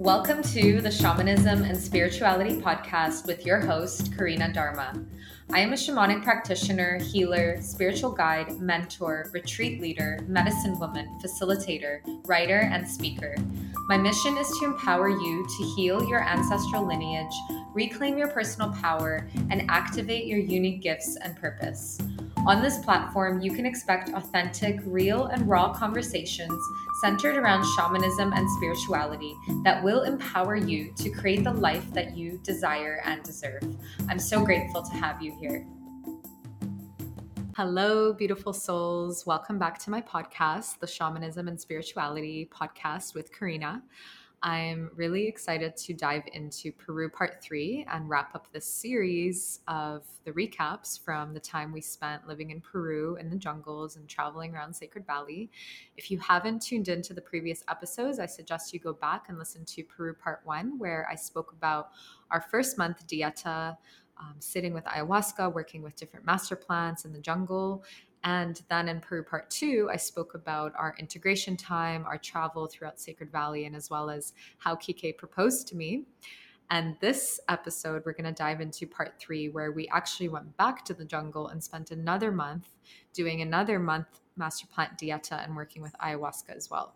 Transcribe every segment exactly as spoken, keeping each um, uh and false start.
Welcome to the Shamanism and Spirituality podcast with your host, Karina Dharma. I am a shamanic practitioner, healer, spiritual guide, mentor, retreat leader, medicine woman, facilitator, writer, and speaker. My mission is to empower you to heal your ancestral lineage, reclaim your personal power, and activate your unique gifts and purpose. On this platform, you can expect authentic, real, and raw conversations centered around shamanism and spirituality that will empower you to create the life that you desire and deserve. I'm so grateful to have you here. Hello, beautiful souls. Welcome back to my podcast, the Shamanism and Spirituality podcast with Karina. I'm really excited to dive into Peru part three and wrap up this series of the recaps from the time we spent living in Peru in the jungles and traveling around Sacred Valley. If you haven't tuned into the previous episodes, I suggest you go back and listen to Peru part one, where I spoke about our first month dieta, um, sitting with ayahuasca, working with different master plants in the jungle. And then in Peru part two, I spoke about our integration time, our travel throughout Sacred Valley, and as well as how Kike proposed to me. And this episode, we're going to dive into part three, where we actually went back to the jungle and spent another month doing another month master plant dieta and working with ayahuasca as well.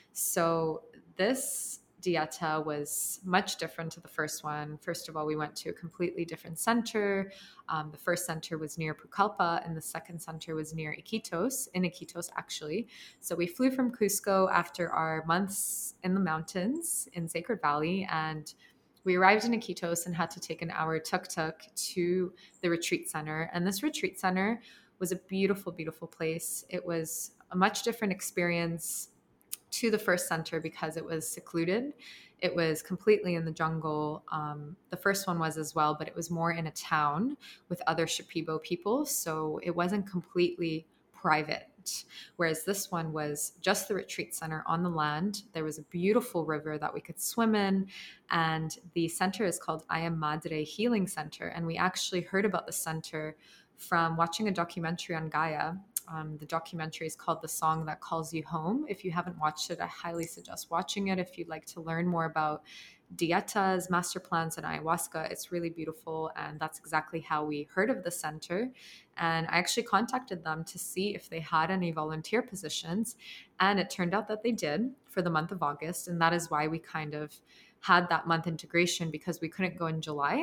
So this dieta was much different to the first one. First of all, we went to a completely different center. Um, the first center was near Pucallpa, and the second center was near Iquitos, in Iquitos actually. So we flew from Cusco after our months in the mountains in Sacred Valley, and we arrived in Iquitos and had to take an hour tuk-tuk to the retreat center. And this retreat center was a beautiful, beautiful place. It was a much different experience to the first center because it was secluded. It was completely in the jungle. Um, the first one was as well, but it was more in a town with other Shipibo people. So it wasn't completely private. Whereas this one was just the retreat center on the land. There was a beautiful river that we could swim in. And the center is called Aya Madre Healing Center. And we actually heard about the center from watching a documentary on Gaia. Um, the documentary is called The Song That Calls You Home. If you haven't watched it, I highly suggest watching it. If you'd like to learn more about dietas, master plants, and ayahuasca, it's really beautiful. And that's exactly how we heard of the center. And I actually contacted them to see if they had any volunteer positions. And it turned out that they did for the month of August. And that is why we kind of had that month integration, because we couldn't go in July.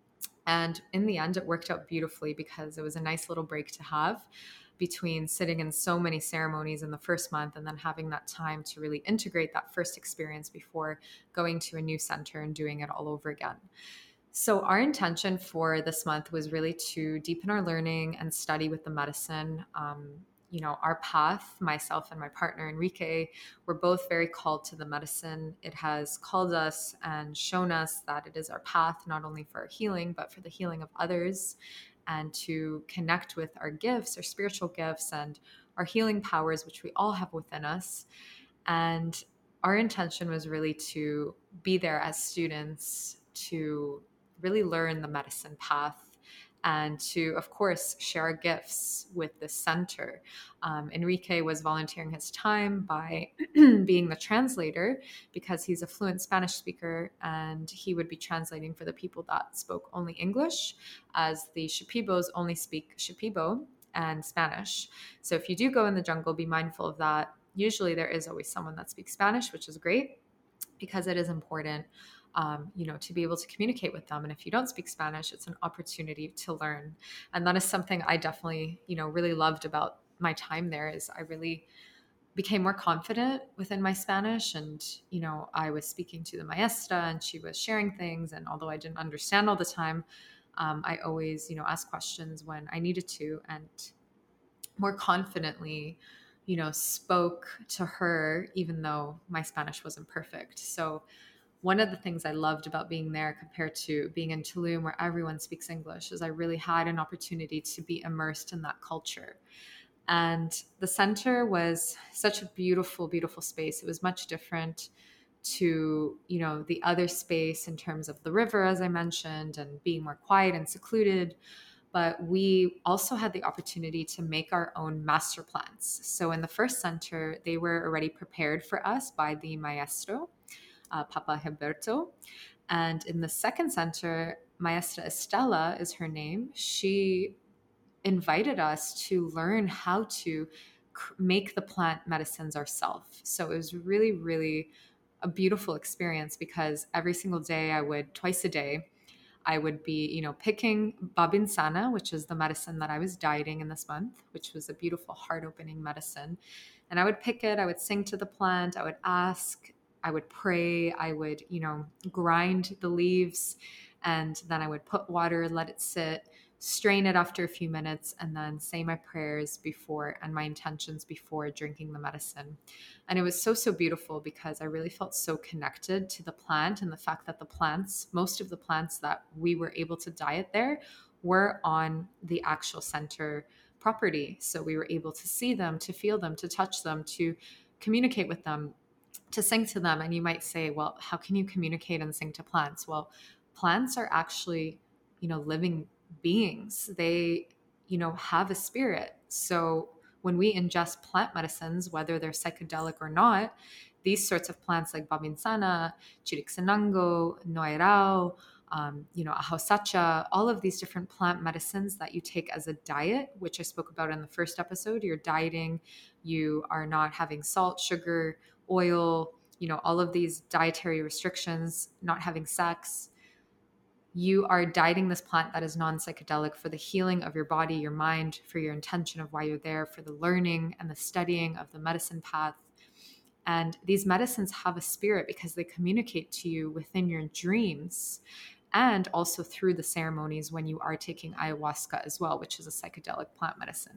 And in the end, it worked out beautifully because it was a nice little break to have between sitting in so many ceremonies in the first month and then having that time to really integrate that first experience before going to a new center and doing it all over again. So our intention for this month was really to deepen our learning and study with the medicine. Um, you know, our path, myself and my partner, Enrique, we're both very called to the medicine. It has called us and shown us that it is our path, not only for our healing, but for the healing of others, and to connect with our gifts, our spiritual gifts, and our healing powers, which we all have within us. And our intention was really to be there as students, to really learn the medicine path, and to, of course, share our gifts with this center. Um, Enrique was volunteering his time by being the translator because he's a fluent Spanish speaker, and he would be translating for the people that spoke only English, as the Shipibos only speak Shipibo and Spanish. So if you do go in the jungle, be mindful of that. Usually there is always someone that speaks Spanish, which is great because it is important Um, you know, to be able to communicate with them. And if you don't speak Spanish, it's an opportunity to learn. And that is something I definitely, you know, really loved about my time there, is I really became more confident within my Spanish. And, you know, I was speaking to the maestra and she was sharing things. And although I didn't understand all the time, um, I always, you know, asked questions when I needed to, and more confidently, you know, spoke to her, even though my Spanish wasn't perfect. So one of the things I loved about being there compared to being in Tulum, where everyone speaks English, is I really had an opportunity to be immersed in that culture. And the center was such a beautiful, beautiful space. It was much different to, you know, the other space in terms of the river, as I mentioned, and being more quiet and secluded. But we also had the opportunity to make our own master plans. So in the first center, they were already prepared for us by the maestro. uh, Papa Humberto. And in the second center, Maestra Estela is her name. She invited us to learn how to cr- make the plant medicines ourselves. So it was really, really a beautiful experience because every single day I would, twice a day, I would be, you know, picking Babinsana, which is the medicine that I was dieting in this month, which was a beautiful heart opening medicine. And I would pick it, I would sing to the plant, I would ask, I would pray, I would, you know, grind the leaves, and then I would put water, let it sit, strain it after a few minutes, and then say my prayers before and my intentions before drinking the medicine. And it was so, so beautiful because I really felt so connected to the plant and the fact that the plants, most of the plants that we were able to diet there, were on the actual center property. So we were able to see them, to feel them, to touch them, to communicate with them, to sing to them. And you might say, well, how can you communicate and sing to plants? Well, plants are actually, you know, living beings. They, you know, have a spirit. So when we ingest plant medicines, whether they're psychedelic or not, these sorts of plants like Babinsana, Chiricsanango, Noirao, um, you know, Ahosacha, all of these different plant medicines that you take as a diet, which I spoke about in the first episode. You're dieting, you are not having salt, sugar, oil, you know, all of these dietary restrictions, not having sex. You are dieting this plant that is non-psychedelic for the healing of your body, your mind, for your intention of why you're there, for the learning and the studying of the medicine path. And these medicines have a spirit because they communicate to you within your dreams and also through the ceremonies when you are taking ayahuasca as well, which is a psychedelic plant medicine.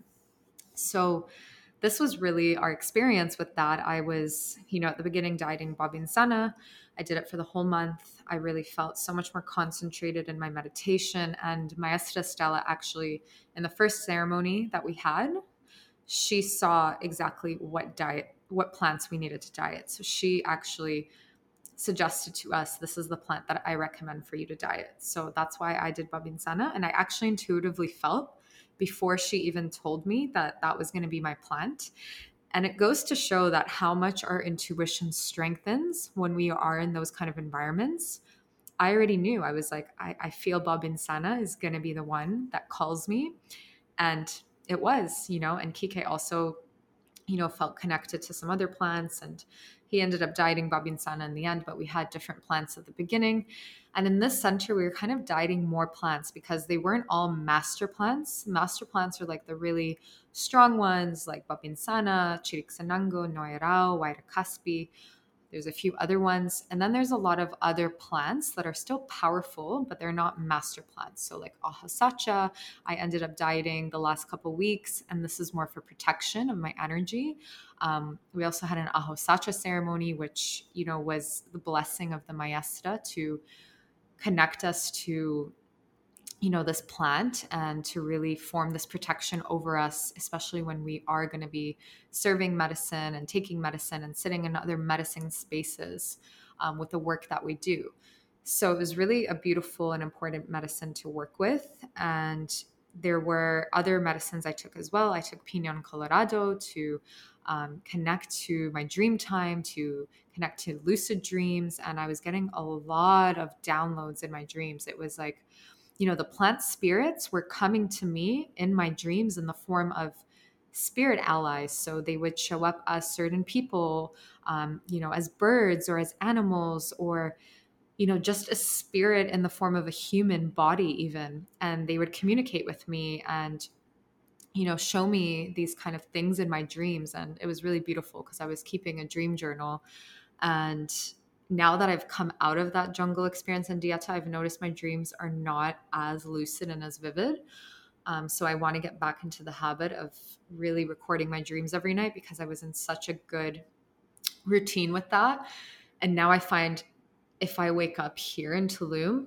So this was really our experience with that. I was, you know, at the beginning dieting Babinsana. I did it for the whole month. I really felt so much more concentrated in my meditation. And Maestra Stella actually, in the first ceremony that we had, she saw exactly what diet, what plants we needed to diet. So she actually suggested to us, this is the plant that I recommend for you to diet. So that's why I did Babinsana. And I actually intuitively felt before she even told me that that was going to be my plant. And it goes to show that how much our intuition strengthens when we are in those kind of environments. I already knew. I was like, I, I feel Babinsana is going to be the one that calls me. And it was, you know, and Kike also, you know, felt connected to some other plants, and he ended up dieting Babinsana in the end, but we had different plants at the beginning. And in this center, we were kind of dieting more plants because they weren't all master plants. Master plants are like the really strong ones like Babinsana, Chiricsanango, Noirao, Wairacaspi. There's a few other ones. And then there's a lot of other plants that are still powerful, but they're not master plants. So like Ahosacha, I ended up dieting the last couple weeks, and this is more for protection of my energy. Um, we also had an Ahosacha ceremony, which, you know, was the blessing of the maestra to connect us to, you know, this plant and to really form this protection over us, especially when we are going to be serving medicine and taking medicine and sitting in other medicine spaces um, with the work that we do. So it was really a beautiful and important medicine to work with. And there were other medicines I took as well. I took Pinon Colorado to um, connect to my dream time, to connect to lucid dreams. And I was getting a lot of downloads in my dreams. It was like, you know, the plant spirits were coming to me in my dreams in the form of spirit allies. So they would show up as certain people, um, you know, as birds or as animals, or, you know, just a spirit in the form of a human body even. And they would communicate with me and, you know, show me these kind of things in my dreams. And it was really beautiful because I was keeping a dream journal. And now that I've come out of that jungle experience in Dieta, I've noticed my dreams are not as lucid and as vivid. Um, so I want to get back into the habit of really recording my dreams every night because I was in such a good routine with that. And now I find if I wake up here in Tulum,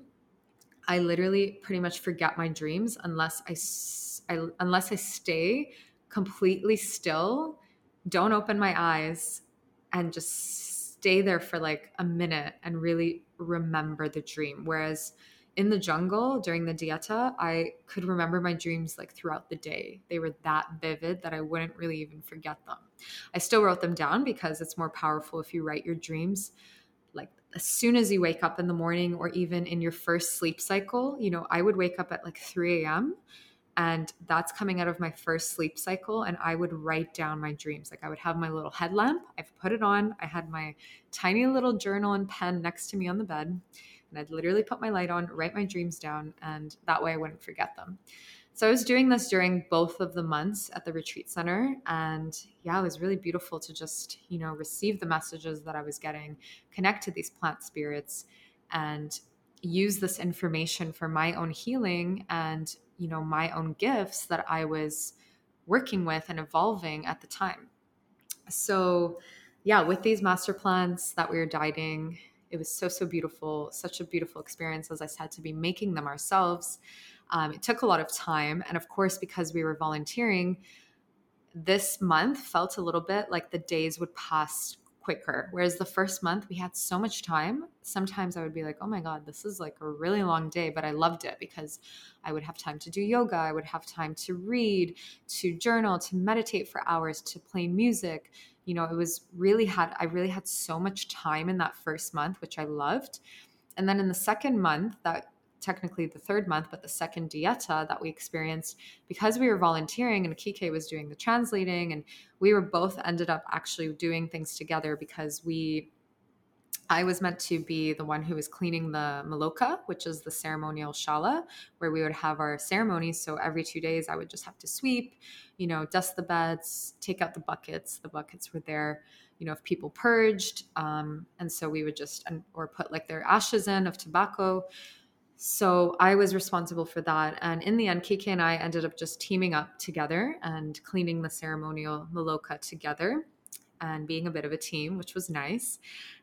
I literally pretty much forget my dreams unless I, I unless I stay completely still, don't open my eyes, and just stay there for like a minute and really remember the dream. Whereas in the jungle during the dieta, I could remember my dreams like throughout the day. They were that vivid that I wouldn't really even forget them. I still wrote them down because it's more powerful if you write your dreams like as soon as you wake up in the morning, or even in your first sleep cycle. You know, I would wake up at like three a.m. and that's coming out of my first sleep cycle, and I would write down my dreams. Like I would have my little headlamp, I've put it on, I had my tiny little journal and pen next to me on the bed, and I'd literally put my light on, write my dreams down, and that way I wouldn't forget them. So I was doing this during both of the months at the retreat center. And yeah, it was really beautiful to just, you know, receive the messages that I was getting, connect to these plant spirits, and use this information for my own healing and, you know, my own gifts that I was working with and evolving at the time. So yeah, with these master plans that we were guiding, it was so, so beautiful, such a beautiful experience, as I said, to be making them ourselves. Um, it took a lot of time. And of course, because we were volunteering, this month felt a little bit like the days would pass quicker. Whereas the first month we had so much time. Sometimes I would be like, oh my God, this is like a really long day, but I loved it because I would have time to do yoga. I would have time to read, to journal, to meditate for hours, to play music. You know, it was really had, I really had so much time in that first month, which I loved. And then in the second month, that technically the third month, but the second dieta that we experienced, because we were volunteering and Kike was doing the translating, and we were both ended up actually doing things together because we, I was meant to be the one who was cleaning the maloka, which is the ceremonial shala where we would have our ceremonies. So every two days I would just have to sweep, you know, dust the beds, take out the buckets. The buckets were there, you know, if people purged. Um, and so we would just, or put like their ashes in of tobacco. So I was responsible for that. And in the end, Kike and I ended up just teaming up together and cleaning the ceremonial maloka together and being a bit of a team, which was nice.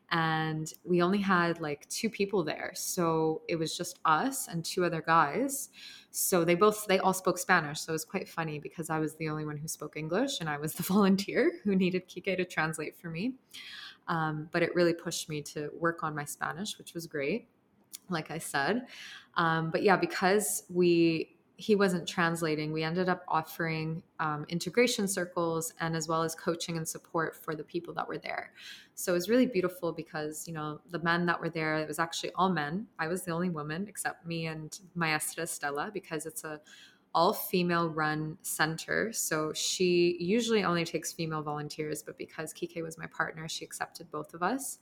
And we only had like two people there. So it was just us and two other guys. So they both, they all spoke Spanish. So it was quite funny because I was the only one who spoke English and I was the volunteer who needed Kike to translate for me. Um, but it really pushed me to work on my Spanish, which was great, like I said. Um, but yeah, because we, he wasn't translating, we ended up offering um, integration circles and as well as coaching and support for the people that were there. So it was really beautiful because, you know, the men that were there, it was actually all men. I was the only woman except me and Maestra Stella, because it's a all female run center. So she usually only takes female volunteers, but because Kike was my partner, she accepted both of us.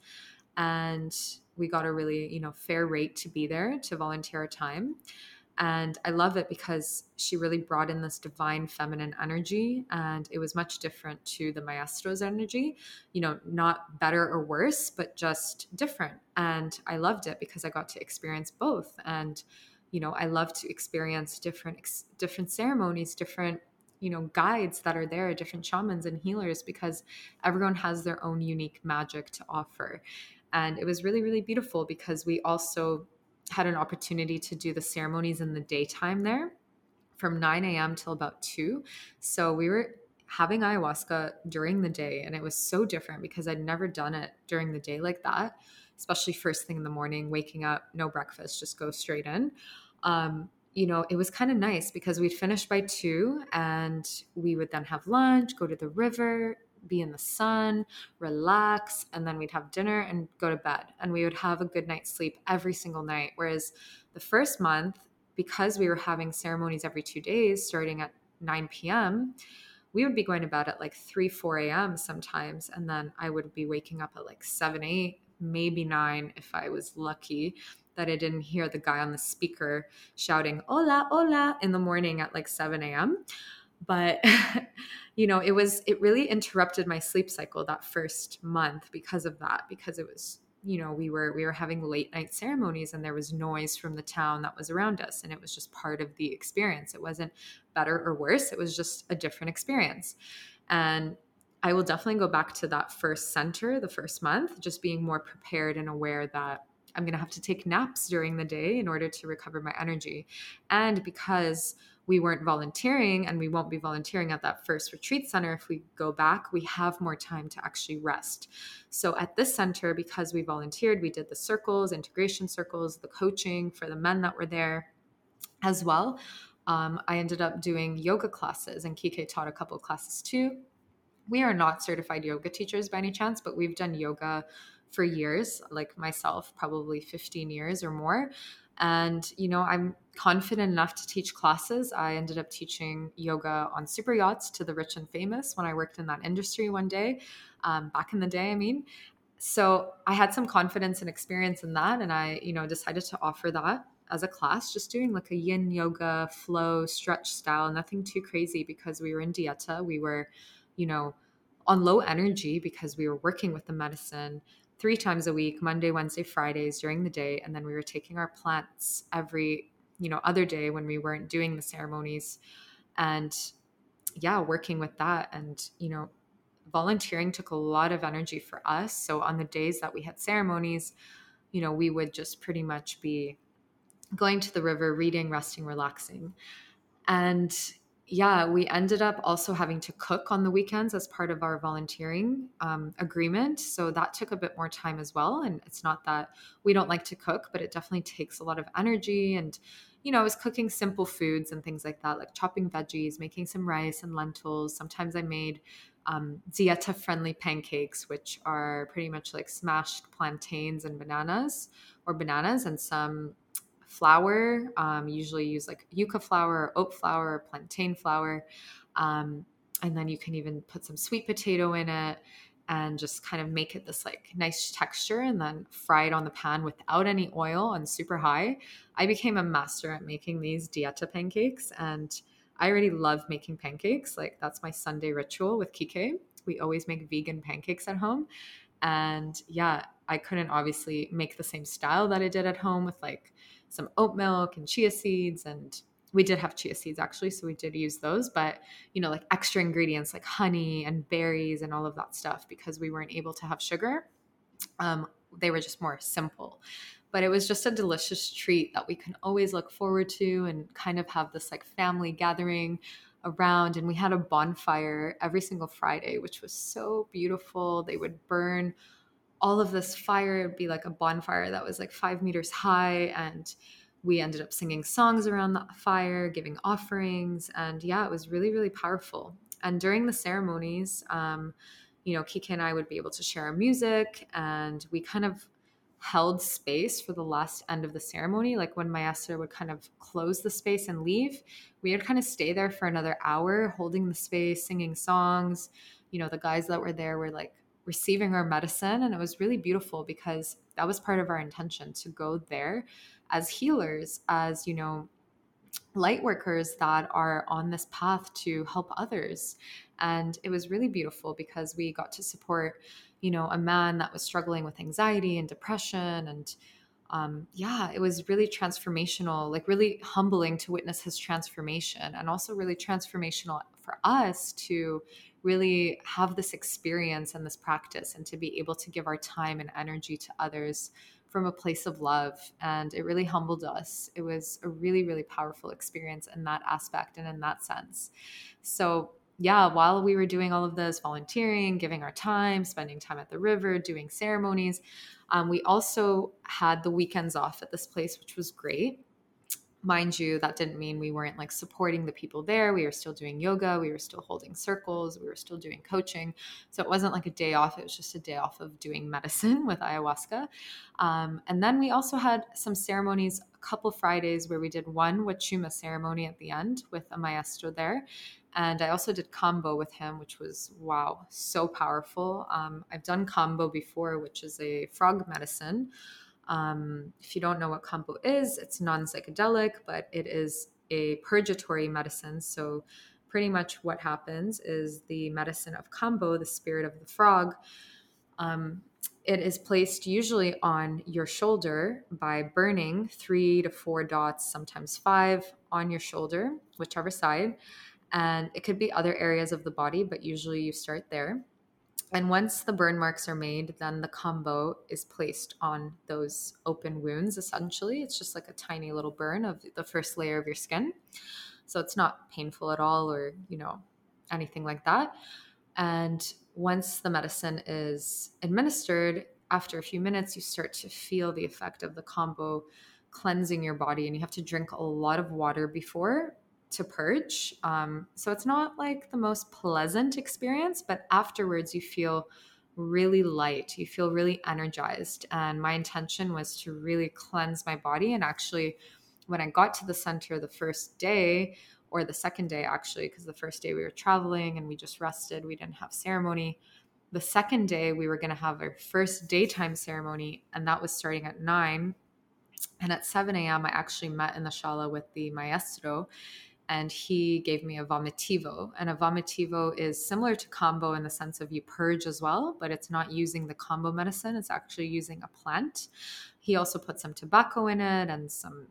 And we got a really, you know, fair rate to be there, to volunteer our time. And I love it because she really brought in this divine feminine energy, and it was much different to the maestro's energy, you know, not better or worse, but just different. And I loved it because I got to experience both. And, you know, I love to experience different, different ceremonies, different, you know, guides that are there, different shamans and healers, because everyone has their own unique magic to offer. And it was really, really beautiful because we also had an opportunity to do the ceremonies in the daytime there from nine a.m. till about two. So we were having ayahuasca during the day, and it was so different because I'd never done it during the day like that, especially first thing in the morning, waking up, no breakfast, just go straight in. Um, you know, it was kind of nice because we'd finish by two and we would then have lunch, go to the river, be in the sun, relax, and then we'd have dinner and go to bed. And we would have a good night's sleep every single night. Whereas the first month, because we were having ceremonies every two days starting at nine p.m., we would be going to bed at like three, four a.m. sometimes. And then I would be waking up at like seven, eight, maybe nine if I was lucky that I didn't hear the guy on the speaker shouting, hola, hola, in the morning at like seven a.m. But, you know, it was, it really interrupted my sleep cycle that first month because of that, because it was, you know, we were, we were having late night ceremonies and there was noise from the town that was around us. And it was just part of the experience. It wasn't better or worse. It was just a different experience. And I will definitely go back to that first center, the first month, just being more prepared and aware that I'm going to have to take naps during the day in order to recover my energy. And because we weren't volunteering and we won't be volunteering at that first retreat center, if we go back, we have more time to actually rest. So at this center, because we volunteered, we did the circles, integration circles, the coaching for the men that were there as well. Um, I ended up doing yoga classes, and Kike taught a couple of classes too. We are not certified yoga teachers by any chance, but we've done yoga for years, like myself, probably fifteen years or more. And, you know, I'm confident enough to teach classes. I ended up teaching yoga on super yachts to the rich and famous when I worked in that industry one day, um, back in the day, I mean. So I had some confidence and experience in that. And I, you know, decided to offer that as a class, just doing like a yin yoga flow stretch style, nothing too crazy because we were in dieta. We were, you know, on low energy because we were working with the medicine three times a week, Monday, Wednesday, Fridays during the day. And then we were taking our plants every, you know, other day when we weren't doing the ceremonies. And yeah, working with that. And, you know, volunteering took a lot of energy for us. So on the days that we had ceremonies, you know, we would just pretty much be going to the river, reading, resting, relaxing. And yeah, we ended up also having to cook on the weekends as part of our volunteering um, agreement. So that took a bit more time as well. And it's not that we don't like to cook, but it definitely takes a lot of energy. And, you know, I was cooking simple foods and things like that, like chopping veggies, making some rice and lentils. Sometimes I made um, dieta friendly pancakes, which are pretty much like smashed plantains and bananas or bananas and some flour. Um, usually use like yucca flour or oat flour or plantain flour. Um, and then you can even put some sweet potato in it and just kind of make it this like nice texture and then fry it on the pan without any oil on super high. I became a master at making these dieta pancakes and I already love making pancakes. Like that's my Sunday ritual with Kike. We always make vegan pancakes at home. And yeah, I couldn't obviously make the same style that I did at home with like some oat milk and chia seeds. And we did have chia seeds actually. So we did use those, but you know, like extra ingredients like honey and berries and all of that stuff because we weren't able to have sugar. Um, they were just more simple. But it was just a delicious treat that we can always look forward to and kind of have this like family gathering around. And we had a bonfire every single Friday, which was so beautiful. They would burn all of this fire. It would be like a bonfire that was like five meters high. And we ended up singing songs around the fire, giving offerings. And yeah, it was really, really powerful. And during the ceremonies, um, you know, Kike and I would be able to share our music and we kind of held space for the last end of the ceremony. Like when Maestra would kind of close the space and leave, we would kind of stay there for another hour, holding the space, singing songs. You know, the guys that were there were like receiving our medicine. And it was really beautiful because that was part of our intention to go there as healers, as, you know, light workers that are on this path to help others. And it was really beautiful because we got to support, you know, a man that was struggling with anxiety and depression. And um, yeah, it was really transformational, like really humbling to witness his transformation and also really transformational for us to really have this experience and this practice and to be able to give our time and energy to others from a place of love. And it really humbled us. It was a really, really powerful experience in that aspect and in that sense. So yeah, while we were doing all of this volunteering, giving our time, spending time at the river, doing ceremonies, um, we also had the weekends off at this place, which was great. Mind you, that didn't mean we weren't like supporting the people there. We were still doing yoga. We were still holding circles. We were still doing coaching. So it wasn't like a day off. It was just a day off of doing medicine with ayahuasca. Um, and then we also had some ceremonies, a couple Fridays where we did one Wachuma ceremony at the end with a maestro there. And I also did kambo with him, which was, wow, so powerful. Um, I've done kambo before, which is a frog medicine. Um, if you don't know what kambo is, it's non-psychedelic, but it is a purgatory medicine. So pretty much what happens is the medicine of kambo, the spirit of the frog, um, it is placed usually on your shoulder by burning three to four dots, sometimes five on your shoulder, whichever side. And it could be other areas of the body, but usually you start there. And once the burn marks are made, then the kambo is placed on those open wounds, essentially. It's just like a tiny little burn of the first layer of your skin. So it's not painful at all or, you know, anything like that. And once the medicine is administered, after a few minutes, you start to feel the effect of the kambo cleansing your body. And you have to drink a lot of water before to purge. Um, so it's not like the most pleasant experience, but afterwards you feel really light. You feel really energized. And my intention was to really cleanse my body. And actually, when I got to the center the first day, or the second day actually, because the first day we were traveling and we just rested, we didn't have ceremony. The second day we were going to have our first daytime ceremony, and that was starting at nine. And at seven a.m. I actually met in the shala with the maestro, and he gave me a vomitivo. And a vomitivo is similar to kambo in the sense of you purge as well, but it's not using the kambo medicine. It's actually using a plant. He also put some tobacco in it and some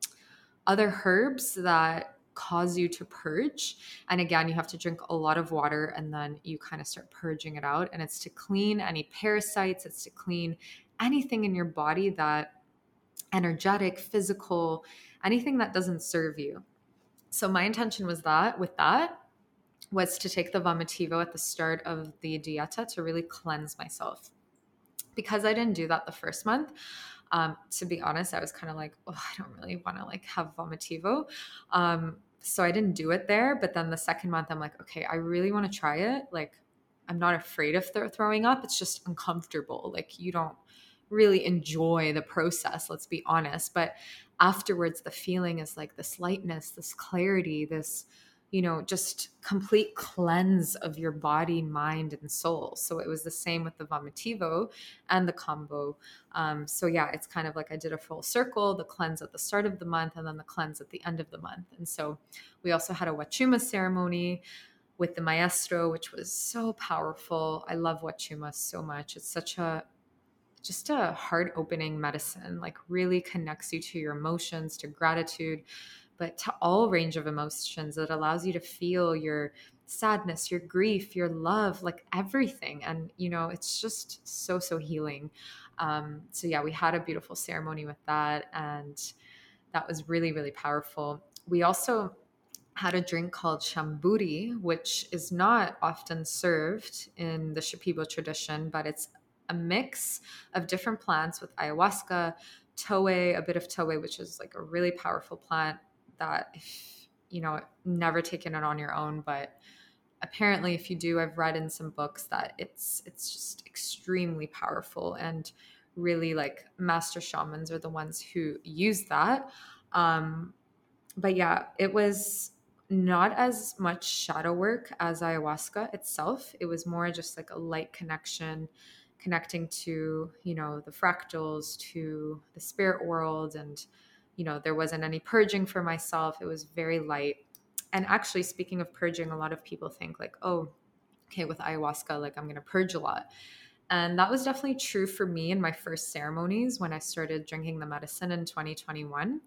other herbs that cause you to purge. And again, you have to drink a lot of water, and then you kind of start purging it out. And it's to clean any parasites. It's to clean anything in your body that energetic, physical, anything that doesn't serve you. So my intention was that with that was to take the vomitivo at the start of the dieta to really cleanse myself. Because I didn't do that the first month, um, to be honest, I was kind of like, oh, I don't really want to like have vomitivo. Um, so I didn't do it there. But then the second month, I'm like, okay, I really want to try it. Like, I'm not afraid of th- throwing up. It's just uncomfortable. Like, you don't really enjoy the process, let's be honest. But afterwards, the feeling is like this lightness, this clarity, this, you know, just complete cleanse of your body, mind, and soul. So it was the same with the vomitivo and the kambo. Um, so yeah, it's kind of like I did a full circle, the cleanse at the start of the month and then the cleanse at the end of the month. And so we also had a wachuma ceremony with the maestro, which was so powerful. I love wachuma so much. It's such a just a heart opening medicine, like really connects you to your emotions, to gratitude, but to all range of emotions. It allows you to feel your sadness, your grief, your love, like everything. And, you know, it's just so, so healing. Um, so yeah, we had a beautiful ceremony with that. And that was really, really powerful. We also had a drink called shamburi, which is not often served in the Shipibo tradition, but it's a mix of different plants with ayahuasca, towe, a bit of towe, which is like a really powerful plant that, if, you know, never taken it on your own, but apparently if you do, I've read in some books that it's it's just extremely powerful, and really like master shamans are the ones who use that. Um, but yeah, it was not as much shadow work as ayahuasca itself. It was more just like a light connection, connecting to, you know, the fractals, to the spirit world. And, you know, there wasn't any purging for myself. It was very light. And actually, speaking of purging, a lot of people think like, oh, okay, with ayahuasca, like I'm going to purge a lot. And that was definitely true for me in my first ceremonies when I started drinking the medicine in twenty twenty-one.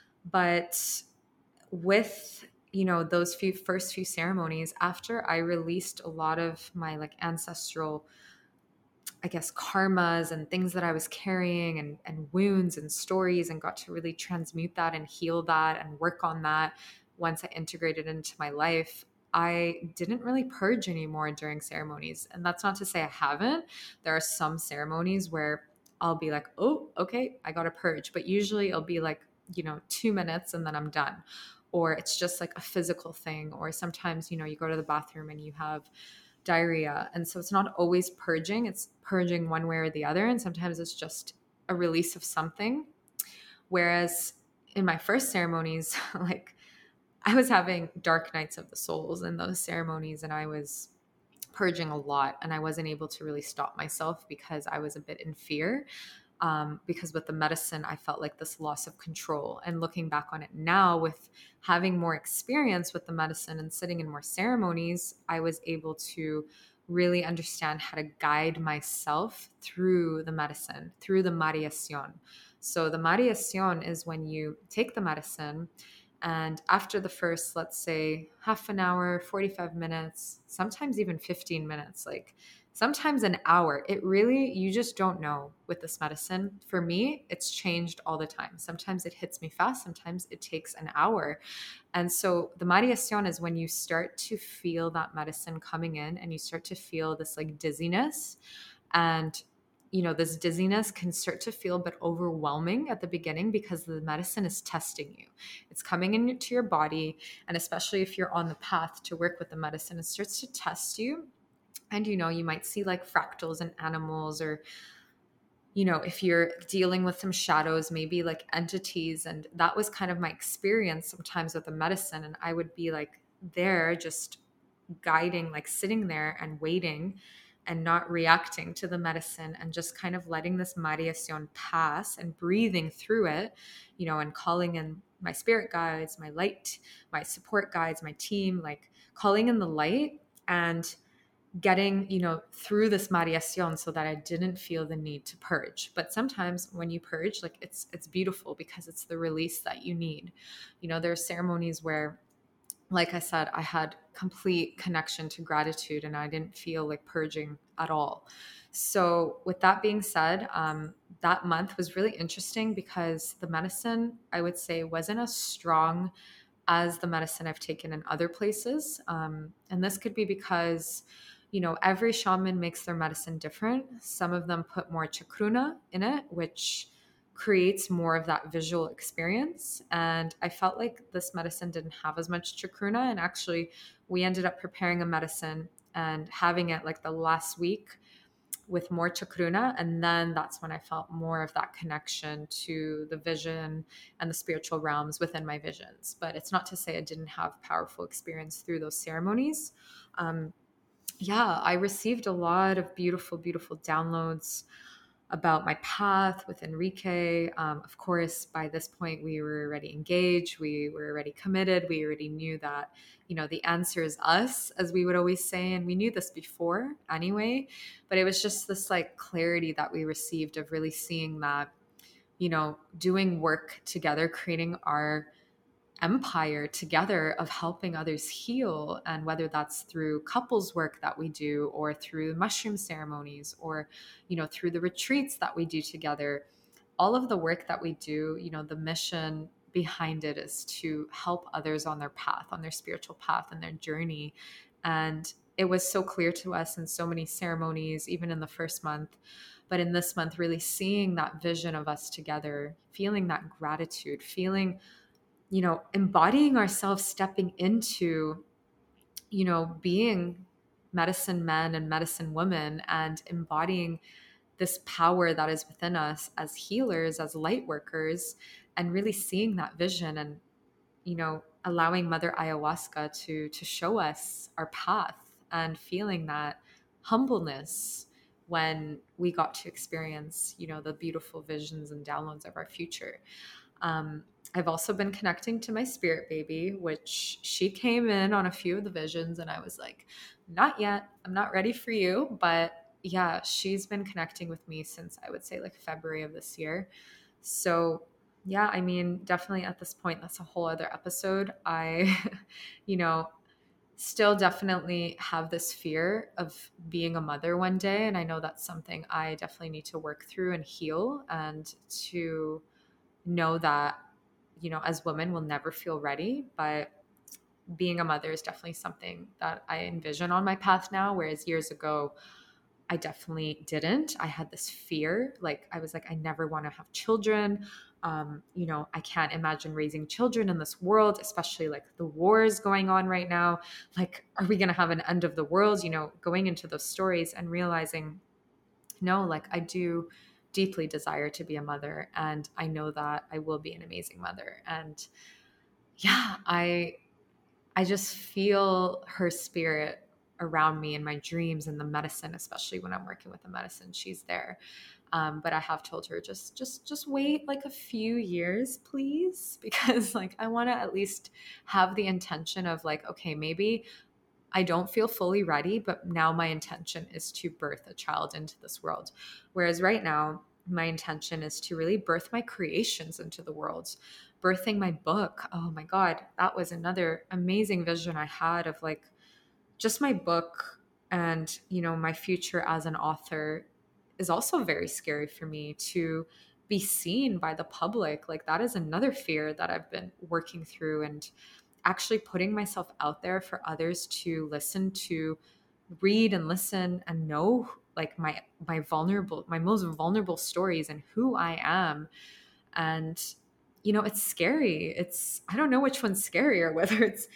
But with, you know, those few first few ceremonies, after I released a lot of my like ancestral, I guess, karmas and things that I was carrying, and, and wounds and stories, and got to really transmute that and heal that and work on that once I integrated into my life, I didn't really purge anymore during ceremonies. And that's not to say I haven't. There are some ceremonies where I'll be like, oh, okay, I got to purge. But usually it'll be like, you know, two minutes and then I'm done. Or it's just like a physical thing. Or sometimes, you know, you go to the bathroom and you have diarrhea. And so it's not always purging. It's purging one way or the other. And sometimes it's just a release of something. Whereas in my first ceremonies, like I was having dark nights of the souls in those ceremonies, and I was purging a lot, and I wasn't able to really stop myself because I was a bit in fear. Um, because with the medicine, I felt like this loss of control. And looking back on it now, with having more experience with the medicine and sitting in more ceremonies, I was able to really understand how to guide myself through the medicine, through the mariación. So the mariación is when you take the medicine, and after the first, let's say, half an hour, forty-five minutes, sometimes even fifteen minutes, like sometimes an hour, it really, you just don't know with this medicine. For me, it's changed all the time. Sometimes it hits me fast. Sometimes it takes an hour. And so the mariación is when you start to feel that medicine coming in, and you start to feel this like dizziness. And you know, this dizziness can start to feel a bit overwhelming at the beginning because the medicine is testing you. It's coming into your body. And especially if you're on the path to work with the medicine, it starts to test you. And, you know, you might see like fractals in animals, or, you know, if you're dealing with some shadows, maybe like entities. And that was kind of my experience sometimes with the medicine. And I would be like there just guiding, like sitting there and waiting and not reacting to the medicine, and just kind of letting this Mariación pass and breathing through it, you know, and calling in my spirit guides, my light, my support guides, my team, like calling in the light and getting, you know, through this Mariación so that I didn't feel the need to purge. But sometimes when you purge, like it's it's beautiful because it's the release that you need. You know, there are ceremonies where, like I said, I had complete connection to gratitude and I didn't feel like purging at all. So, with that being said, um, that month was really interesting because the medicine, I would say, wasn't as strong as the medicine I've taken in other places. Um, and this could be because, you know, every shaman makes their medicine different. Some of them put more chacruna in it, which creates more of that visual experience. And I felt like this medicine didn't have as much chacruna. And actually, we ended up preparing a medicine and having it like the last week with more chacruna. And then that's when I felt more of that connection to the vision and the spiritual realms within my visions. But it's not to say I didn't have powerful experience through those ceremonies. Um, yeah, I received a lot of beautiful, beautiful downloads about my path with Enrique. Um, of course, by this point, we were already engaged. We were already committed. We already knew that, you know, the answer is us, as we would always say. And we knew this before anyway, but it was just this like clarity that we received of really seeing that, you know, doing work together, creating our empire together of helping others heal. And whether that's through couples work that we do, or through mushroom ceremonies, or, you know, through the retreats that we do together, all of the work that we do, you know, the mission behind it is to help others on their path, on their spiritual path and their journey. And it was so clear to us in so many ceremonies, even in the first month, but in this month, really seeing that vision of us together, feeling that gratitude, feeling, you know, embodying ourselves, stepping into, you know, being medicine men and medicine women, and embodying this power that is within us as healers, as light workers, and really seeing that vision and, you know, allowing Mother Ayahuasca to to show us our path, and feeling that humbleness when we got to experience, you know, the beautiful visions and downloads of our future. Um, I've also been connecting to my spirit baby, which she came in on a few of the visions and I was like, not yet. I'm not ready for you. But yeah, she's been connecting with me since I would say like February of this year. So yeah, I mean, definitely at this point, that's a whole other episode. I, you know, still definitely have this fear of being a mother one day. And I know that's something I definitely need to work through and heal, and to know that, you know, as women, we'll never feel ready. But being a mother is definitely something that I envision on my path now. Whereas years ago, I definitely didn't. I had this fear. Like, I was like, I never want to have children. Um, you know, I can't imagine raising children in this world, especially like the wars going on right now. Like, are we going to have an end of the world? You know, going into those stories and realizing, no, like I do deeply desire to be a mother, and I know that I will be an amazing mother. And yeah, I I just feel her spirit around me in my dreams and the medicine, especially when I'm working with the medicine, she's there. Um, but I have told her, just just just wait like a few years, please, because like I want to at least have the intention of like, okay, maybe I don't feel fully ready, but now my intention is to birth a child into this world. Whereas right now, my intention is to really birth my creations into the world. Birthing my book. Oh my God, that was another amazing vision I had of like just my book, and, you know, my future as an author is also very scary for me to be seen by the public. Like, that is another fear that I've been working through, and actually putting myself out there for others to listen to, read and listen and know like my my vulnerable my most vulnerable stories and who I am. And, you know, it's scary. It's, I don't know which one's scarier, whether it's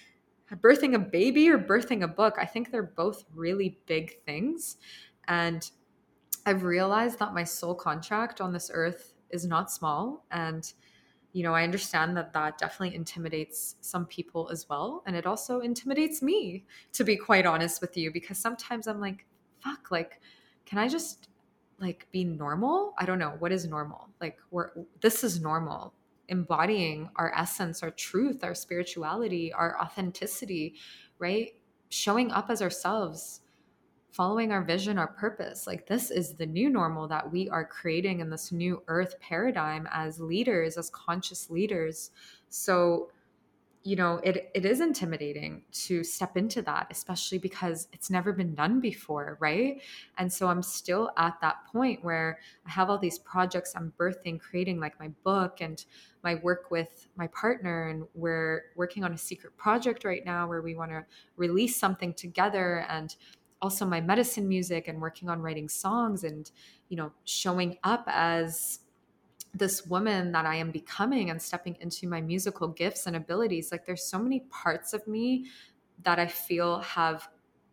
birthing a baby or birthing a book, I think they're both really big things. And I've realized that my soul contract on this earth is not small. And, you know, I understand that that definitely intimidates some people as well. And it also intimidates me, to be quite honest with you, because sometimes I'm like, fuck, like, can I just like be normal? I don't know. What is normal? Like, we're, this is normal. Embodying our essence, our truth, our spirituality, our authenticity, right? Showing up as ourselves, following our vision, our purpose. Like, this is the new normal that we are creating in this new earth paradigm as leaders, as conscious leaders. So, you know, it it is intimidating to step into that, especially because it's never been done before, right? And so I'm still at that point where I have all these projects I'm birthing, creating, like my book and my work with my partner, and we're working on a secret project right now where we want to release something together, and also my medicine music, and working on writing songs, and, you know, showing up as this woman that I am becoming and stepping into my musical gifts and abilities. Like, there's so many parts of me that I feel have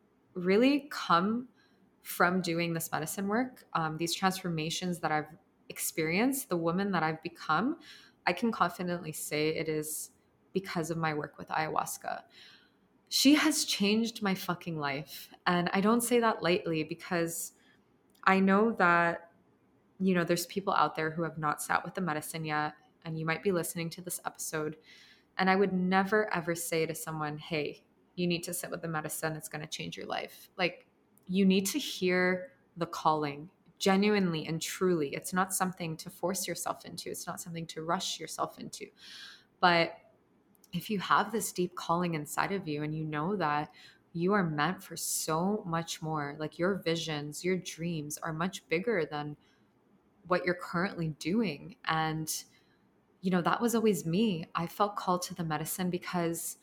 really come from doing this medicine work. Um, these transformations that I've experienced, the woman that I've become, I can confidently say it is because of my work with ayahuasca. She has changed my fucking life. And I don't say that lightly, because I know that, you know, there's people out there who have not sat with the medicine yet, and you might be listening to this episode. And I would never, ever say to someone, hey, you need to sit with the medicine. It's going to change your life. Like, you need to hear the calling genuinely and truly. It's not something to force yourself into. It's not something to rush yourself into. But if you have this deep calling inside of you, and you know that you are meant for so much more, like your visions, your dreams are much bigger than what you're currently doing. And, you know, that was always me. I felt called to the medicine because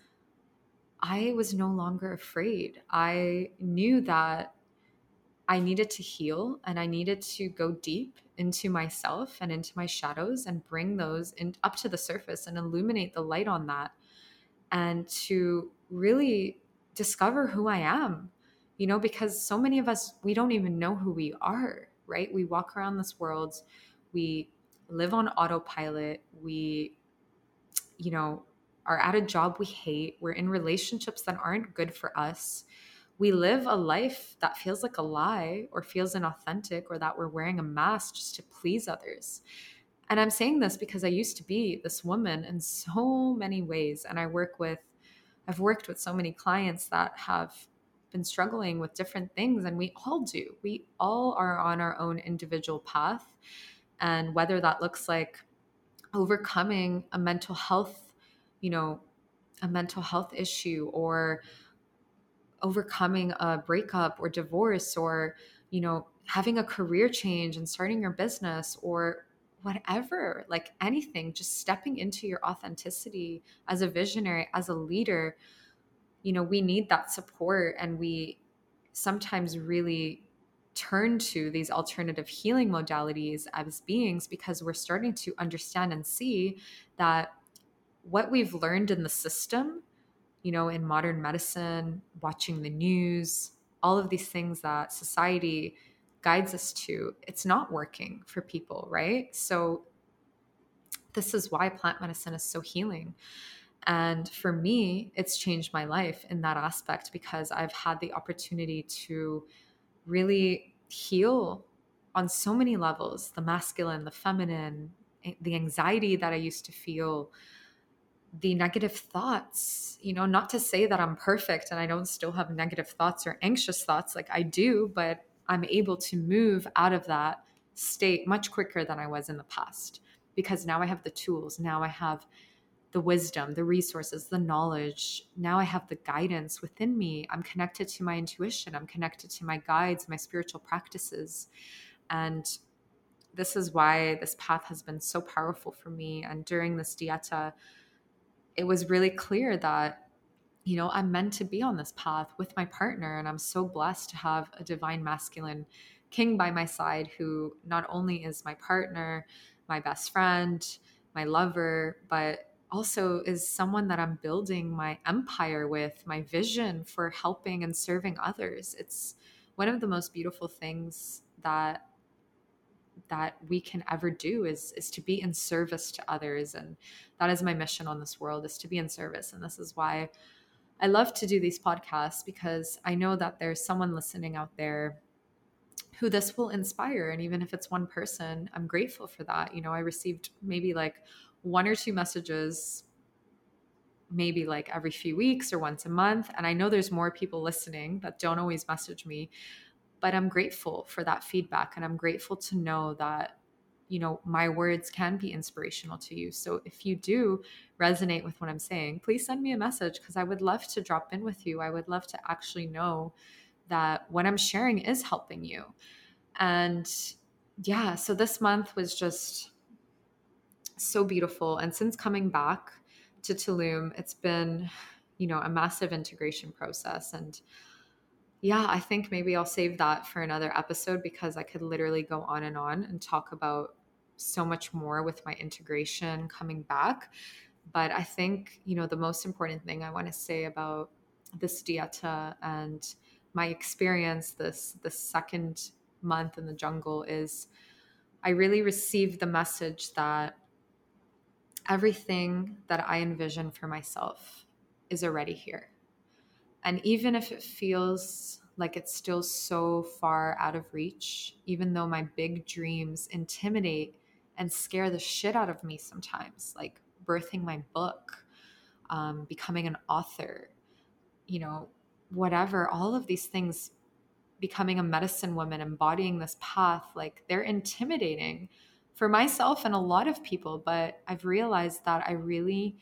I was no longer afraid. I knew that I needed to heal, and I needed to go deep into myself and into my shadows and bring those in, up to the surface, and illuminate the light on that, and to really discover who I am, you know, because so many of us, we don't even know who we are, right? We walk around this world, we live on autopilot, we, you know, are at a job we hate, we're in relationships that aren't good for us. We live a life that feels like a lie, or feels inauthentic, or that we're wearing a mask just to please others. And I'm saying this because I used to be this woman in so many ways. And I work with, I've worked with so many clients that have been struggling with different things. And we all do. We all are on our own individual path. And whether that looks like overcoming a mental health, you know, a mental health issue, or overcoming a breakup or divorce, or, you know, having a career change and starting your business, or whatever, like anything, just stepping into your authenticity as a visionary, as a leader, you know, we need that support. And we sometimes really turn to these alternative healing modalities as beings, because we're starting to understand and see that what we've learned in the system, you know, in modern medicine, watching the news, all of these things that society guides us to, it's not working for people, right? So this is why plant medicine is so healing. And for me, it's changed my life in that aspect, because I've had the opportunity to really heal on so many levels, the masculine, the feminine, the anxiety that I used to feel, the negative thoughts, you know, not to say that I'm perfect and I don't still have negative thoughts or anxious thoughts, like I do, but I'm able to move out of that state much quicker than I was in the past, because now I have the tools. Now I have the wisdom, the resources, the knowledge. Now I have the guidance within me. I'm connected to my intuition. I'm connected to my guides, my spiritual practices. And this is why this path has been so powerful for me. And during this dieta, it was really clear that, you know, I'm meant to be on this path with my partner. And I'm so blessed to have a divine masculine king by my side, who not only is my partner, my best friend, my lover, but also is someone that I'm building my empire with, my vision for helping and serving others. It's one of the most beautiful things that that we can ever do is is to be in service to others. And that is my mission on this world, is to be in service. And this is why I love to do these podcasts, because I know that there's someone listening out there who this will inspire. And even if it's one person, I'm grateful for that. You know, I received maybe like one or two messages, maybe like every few weeks or once a month. And I know there's more people listening that don't always message me, but I'm grateful for that feedback. And I'm grateful to know that, you know, my words can be inspirational to you. So if you do resonate with what I'm saying, please send me a message, because I would love to drop in with you. I would love to actually know that what I'm sharing is helping you. And yeah, so this month was just so beautiful. And since coming back to Tulum, it's been, you know, a massive integration process. And yeah, I think maybe I'll save that for another episode, because I could literally go on and on and talk about so much more with my integration coming back. But I think, you know, the most important thing I want to say about this dieta and my experience this this second month in the jungle is I really received the message that everything that I envision for myself is already here. And even if it feels like it's still so far out of reach, even though my big dreams intimidate and scare the shit out of me sometimes, like birthing my book, um, becoming an author, you know, whatever, all of these things, becoming a medicine woman, embodying this path, like they're intimidating for myself and a lot of people. But I've realized that I really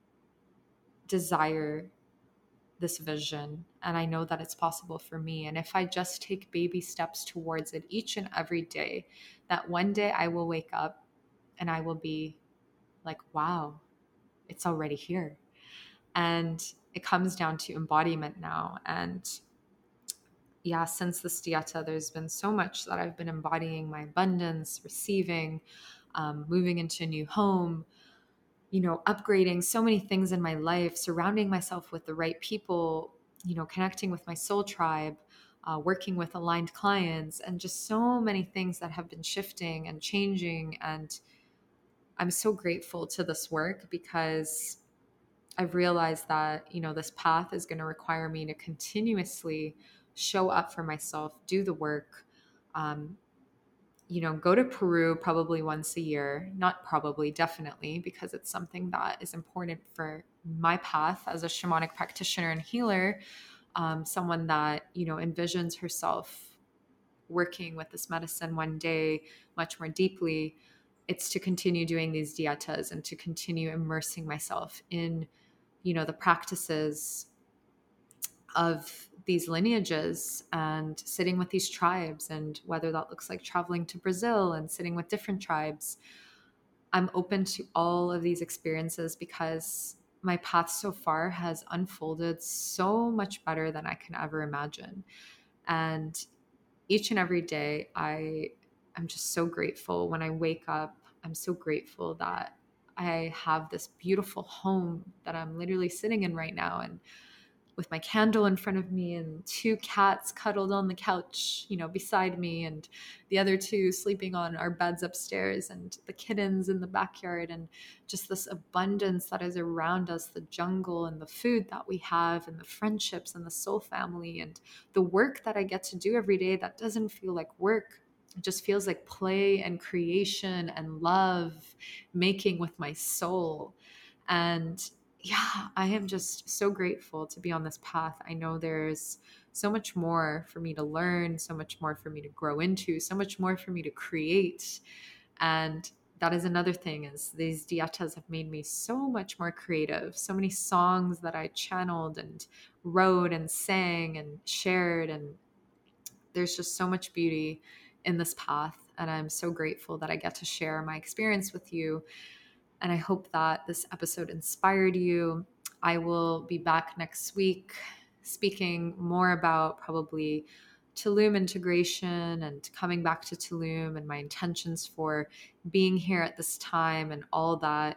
desire this vision, and I know that it's possible for me. And if I just take baby steps towards it each and every day, that one day I will wake up and I will be like, wow, it's already here. And it comes down to embodiment now. And yeah, since this dieta, there's been so much that I've been embodying: my abundance, receiving, um, moving into a new home, you know, upgrading so many things in my life, surrounding myself with the right people, you know, connecting with my soul tribe, uh, working with aligned clients, and just so many things that have been shifting and changing. And I'm so grateful to this work, because I've realized that, you know, this path is going to require me to continuously show up for myself, do the work, um, you know, go to Peru probably once a year, not probably, definitely, because it's something that is important for my path as a shamanic practitioner and healer, um, someone that, you know, envisions herself working with this medicine one day much more deeply. It's to continue doing these dietas and to continue immersing myself in, you know, the practices of these lineages and sitting with these tribes, and whether that looks like traveling to Brazil and sitting with different tribes. I'm open to all of these experiences, because my path so far has unfolded so much better than I can ever imagine. And each and every day, I am just so grateful. When I wake up, I'm so grateful that I have this beautiful home that I'm literally sitting in right now, and with my candle in front of me, and two cats cuddled on the couch, you know, beside me, and the other two sleeping on our beds upstairs, and the kittens in the backyard, and just this abundance that is around us, the jungle and the food that we have, and the friendships and the soul family, and the work that I get to do every day that doesn't feel like work. It just feels like play and creation and love, making with my soul. And yeah, I am just so grateful to be on this path. I know there's so much more for me to learn, so much more for me to grow into, so much more for me to create. And that is another thing, is these dietas have made me so much more creative. So many songs that I channeled and wrote and sang and shared. And there's just so much beauty in this path. And I'm so grateful that I get to share my experience with you. And I hope that this episode inspired you. I will be back next week speaking more about probably Tulum integration and coming back to Tulum, and my intentions for being here at this time, and all that,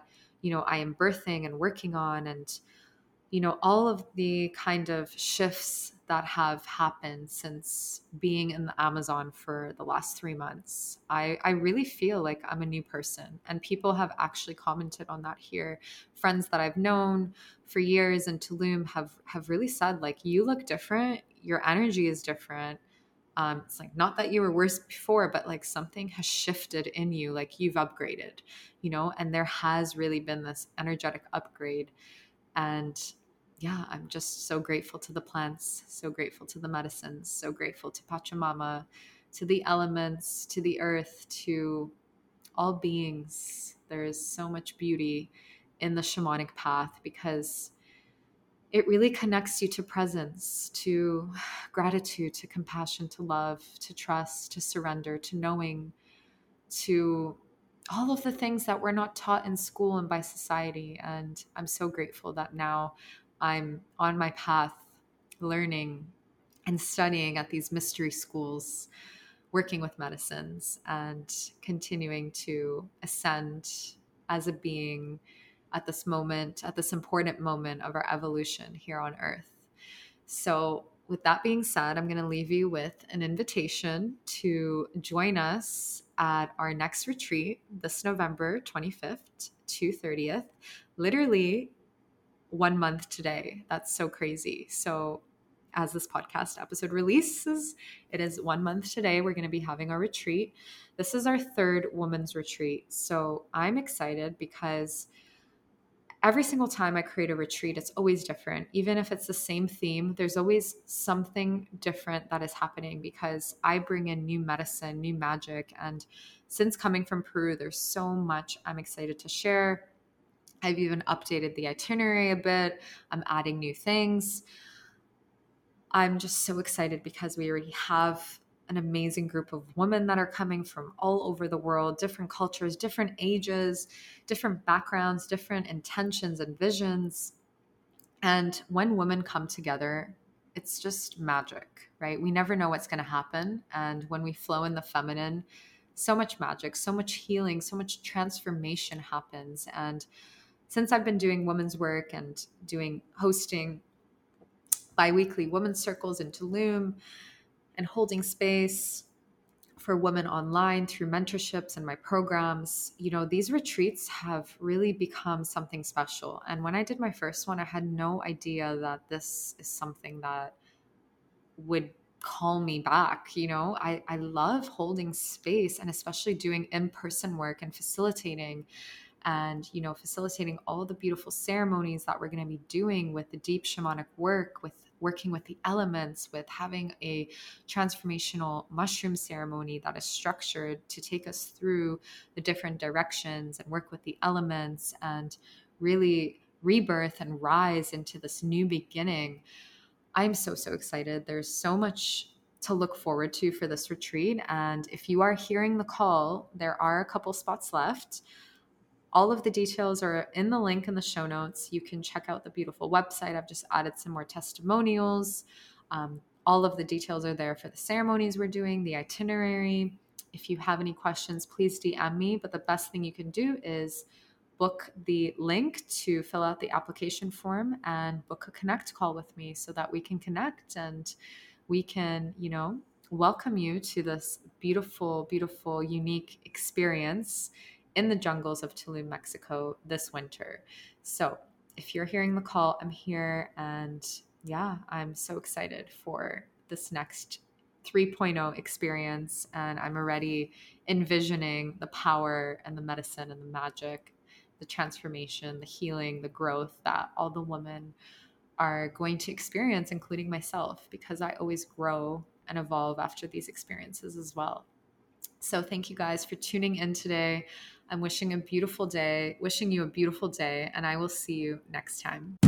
you know, I am birthing and working on, and, you know, all of the kind of shifts that have happened since being in the Amazon for the last three months. I, I really feel like I'm a new person, and people have actually commented on that here. Friends that I've known for years in Tulum have, have really said, like, you look different. Your energy is different. Um, it's like, not that you were worse before, but like something has shifted in you, like you've upgraded, you know, and there has really been this energetic upgrade. And yeah, I'm just so grateful to the plants, so grateful to the medicines, so grateful to Pachamama, to the elements, to the earth, to all beings. There is so much beauty in the shamanic path because it really connects you to presence, to gratitude, to compassion, to love, to trust, to surrender, to knowing, to all of the things that we're not taught in school and by society. And I'm so grateful that now I'm on my path learning and studying at these mystery schools, working with medicines and continuing to ascend as a being at this moment, at this important moment of our evolution here on Earth. So with that being said, I'm going to leave you with an invitation to join us at our next retreat this November twenty-fifth to thirtieth, literally one month today. That's so crazy. So as this podcast episode releases, it is one month today. We're going to be having our retreat. This is our third women's retreat. So I'm excited because every single time I create a retreat, it's always different. Even if it's the same theme, there's always something different that is happening because I bring in new medicine, new magic. And since coming from Peru, there's so much I'm excited to share. I've even updated the itinerary a bit. I'm adding new things. I'm just so excited because we already have an amazing group of women that are coming from all over the world, different cultures, different ages, different backgrounds, different intentions and visions. And when women come together, it's just magic, right? We never know what's going to happen. And when we flow in the feminine, so much magic, so much healing, so much transformation happens. And since I've been doing women's work and doing hosting bi-weekly women's circles in Tulum and holding space for women online through mentorships and my programs, you know, these retreats have really become something special. And when I did my first one, I had no idea that this is something that would call me back. You know, I, I love holding space and especially doing in-person work and facilitating and, you know, facilitating all the beautiful ceremonies that we're going to be doing with the deep shamanic work, with working with the elements, with having a transformational mushroom ceremony that is structured to take us through the different directions and work with the elements and really rebirth and rise into this new beginning. I'm so, so excited. There's so much to look forward to for this retreat. And if you are hearing the call, there are a couple spots left. All of the details are in the link in the show notes. You can check out the beautiful website. I've just added some more testimonials. Um, all of the details are there for the ceremonies we're doing, the itinerary. If you have any questions, please D M me. But the best thing you can do is book the link to fill out the application form and book a connect call with me so that we can connect and we can, you know, welcome you to this beautiful, beautiful, unique experience in the jungles of Tulum, Mexico this winter. So if you're hearing the call, I'm here. And yeah, I'm so excited for this next three point oh experience. And I'm already envisioning the power and the medicine and the magic, the transformation, the healing, the growth that all the women are going to experience, including myself, because I always grow and evolve after these experiences as well. So thank you guys for tuning in today. I'm wishing a beautiful day, wishing you a beautiful day, and I will see you next time.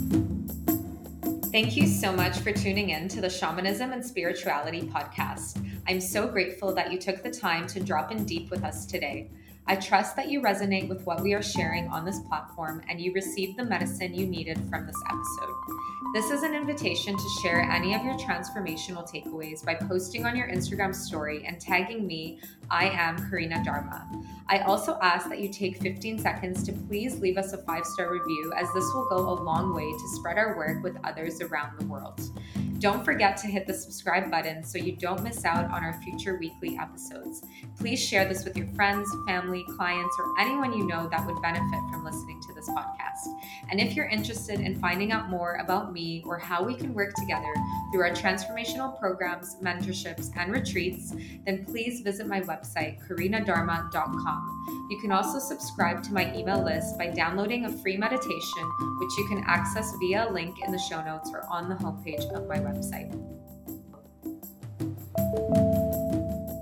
Thank you so much for tuning in to the Shamanism and Spirituality podcast. I'm so grateful that you took the time to drop in deep with us today. I trust that you resonate with what we are sharing on this platform and you received the medicine you needed from this episode. This is an invitation to share any of your transformational takeaways by posting on your Instagram story and tagging me. I am Karina Dharma. I also ask that you take fifteen seconds to please leave us a five-star review, as this will go a long way to spread our work with others around the world. Don't forget to hit the subscribe button so you don't miss out on our future weekly episodes. Please share this with your friends, family, clients, or anyone you know that would benefit from listening to this podcast. And if you're interested in finding out more about me or how we can work together through our transformational programs, mentorships, and retreats, then please visit my website, karina dharma dot com. You can also subscribe to my email list by downloading a free meditation, which you can access via a link in the show notes or on the homepage of my website.